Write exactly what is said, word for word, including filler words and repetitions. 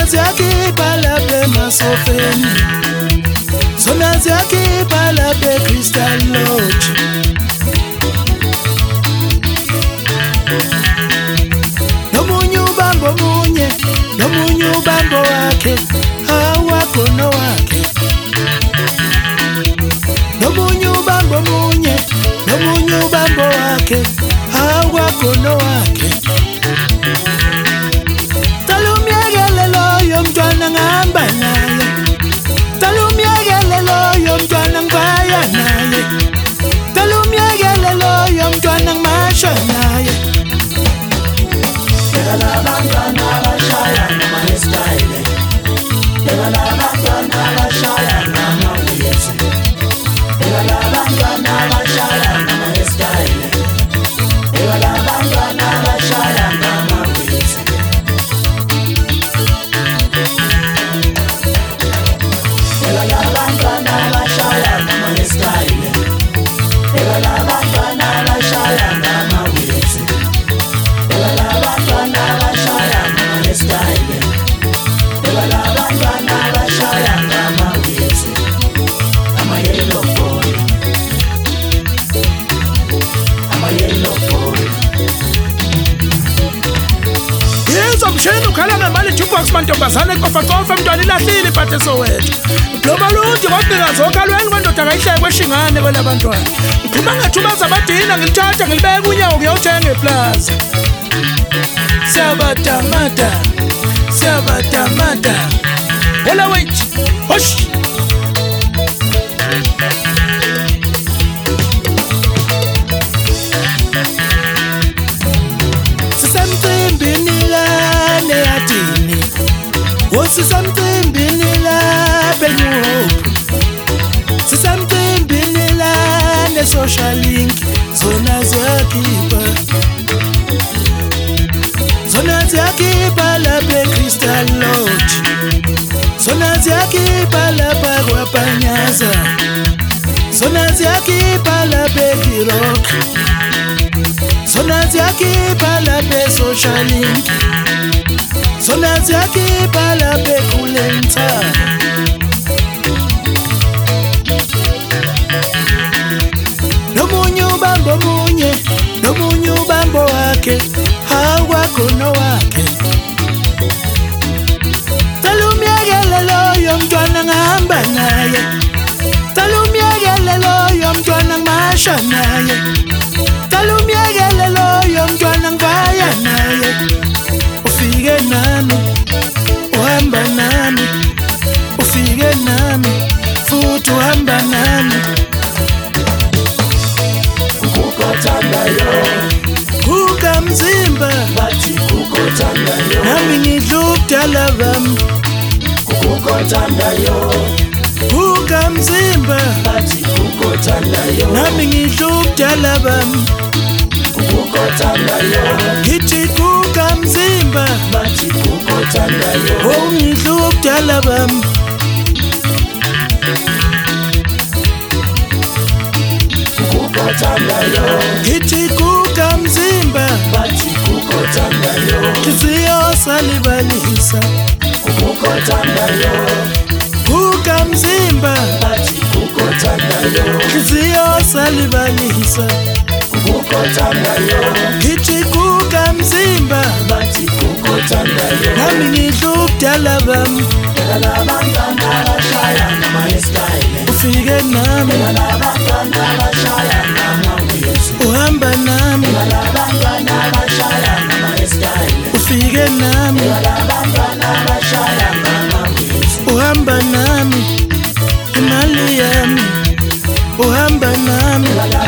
ziyakhipha lapha emasofeni, zona ziyakhipha lapha eCrystal Lodge. Nomunye ubambo munye, nomunye ubambo wakhe, awakho nowakhe. Nomunye ubambo munye, nomunye ubambo wakhe, awakho nowakhe. Mntwana ngihamba naye, cela umyekele loyo mntwana ngibaya naye, cela umyekele loyo mntwana ngimasha naye. Yeka labantwana abashaya ngama-style, yeka labantwana abashaya ngama-wheels, yeka labantwana abashaya ngama-style, yeka labantwana abashaya ngama-wheels. Mshini ukhala ngemali jukebox mantombazane kofa kofa mntwana ilahlile iphathe Soweto. Global uthi waqika zokhalweni kwendoda kayihleke kweshingane kwelabantwana. Ngiphuma ngethubaza abadina ngilithatha ngilibeka unyawo kuyothenga eplaza. Siyabatamata, siyabatamata. Hola wait, hosh. Sisamcimbini lapha eNeuhope, sisamcimbini la ne-social link, zona ziyakhipha, zona ziyakhipha lapha eCrystal Lodge, zona ziyakhipha lapha kwaPanyaza, zona ziyakhipha lapha eKirok, zona ziyakhipha lapha e-social link, zona ziyakhipha lapha eKulenta. Nomunye ubambo munye, nomunye ubambo wakhe, awakho nowakhe. Cela umyekele loyo mntwana ngihamba naye, cela umyekele loyo mntwana ngimasha naye, cela umyekele loyo mntwana ngibaya naye. Ufike nami, uhamba nami, ufike nami, futhi uhamba nami. Kukothanda yo, kuka mzimba, bathi kukothanda yo, nami ngidla ubudala bami. Kukothanda yo, kuka mzimba, bathi kukothanda yo, nami ngidla ubudala bami. Kukothanda yo, ngithi kuka mzimba, bathi kukothanda yo, oh ngidla ubudala bami. Kukothanda yo, ngithi kuka mzimba, bathi kukothanda yo, nhliziyo salibalisa. Kukothanda yo, kuka mzimba, bathi kukothanda yo, nhliziyo salibalisa. Kukothanda yo, ngithi kuka mzimba, bathi kukothanda yo, nami ngidla ubudala bami. Yeka labantwana abashaya ngama-style, ufike nami. Yeka labantwana abashaya ngama-wheels, uhamba nami. Yeka labantwana abashaya ngama-style, ufike nami. Yeka labantwana abashaya ngama-wheels, uhamba nami. Imali yami, uhamba nami.